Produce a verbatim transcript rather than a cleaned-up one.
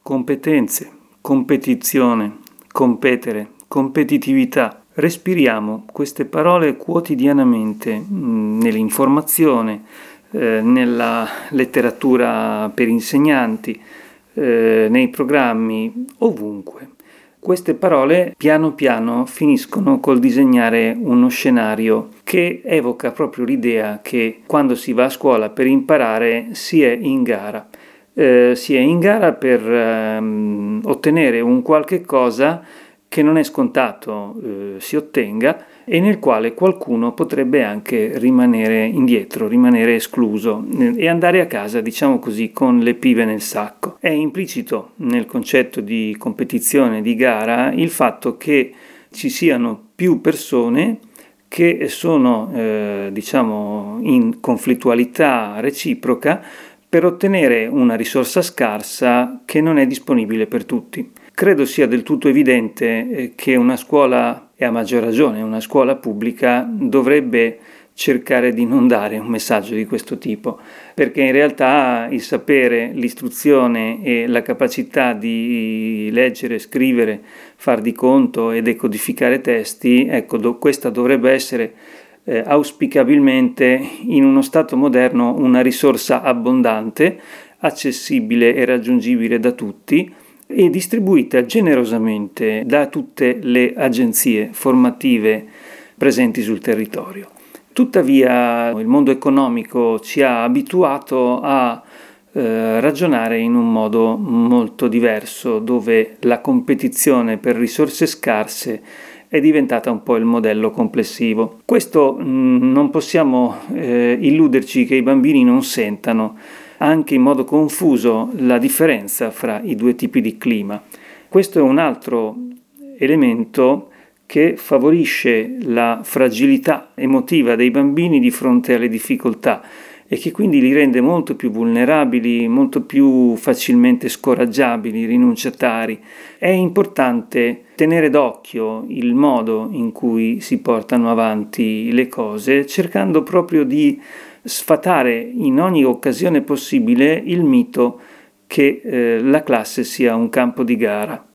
Competenze, competizione, competere, competitività. Respiriamo queste parole quotidianamente mh, nell'informazione, eh, nella letteratura per insegnanti, eh, nei programmi, ovunque. Queste parole piano piano finiscono col disegnare uno scenario che evoca proprio l'idea che quando si va a scuola per imparare si è in gara. Eh, si è in gara per ehm, ottenere un qualche cosa che non è scontato eh, si ottenga e nel quale qualcuno potrebbe anche rimanere indietro, rimanere escluso eh, e andare a casa, diciamo così, con le pive nel sacco. È implicito nel concetto di competizione, di gara, il fatto che ci siano più persone che sono, eh, diciamo, in conflittualità reciproca per ottenere una risorsa scarsa che non è disponibile per tutti. Credo sia del tutto evidente che una scuola, e a maggior ragione una scuola pubblica, dovrebbe cercare di non dare un messaggio di questo tipo, perché in realtà il sapere, l'istruzione e la capacità di leggere, scrivere, far di conto e decodificare testi, ecco, do, questa dovrebbe essere Eh, auspicabilmente in uno stato moderno una risorsa abbondante, accessibile e raggiungibile da tutti e distribuita generosamente da tutte le agenzie formative presenti sul territorio. Tuttavia il mondo economico ci ha abituato a eh, ragionare in un modo molto diverso, dove la competizione per risorse scarse è diventata un po' il modello complessivo. Questo mh, non possiamo eh, illuderci che i bambini non sentano anche in modo confuso la differenza fra i due tipi di clima. Questo è un altro elemento che favorisce la fragilità emotiva dei bambini di fronte alle difficoltà e che quindi li rende molto più vulnerabili, molto più facilmente scoraggiabili, rinunciatari. È importante tenere d'occhio il modo in cui si portano avanti le cose, cercando proprio di sfatare in ogni occasione possibile il mito che eh, la classe sia un campo di gara.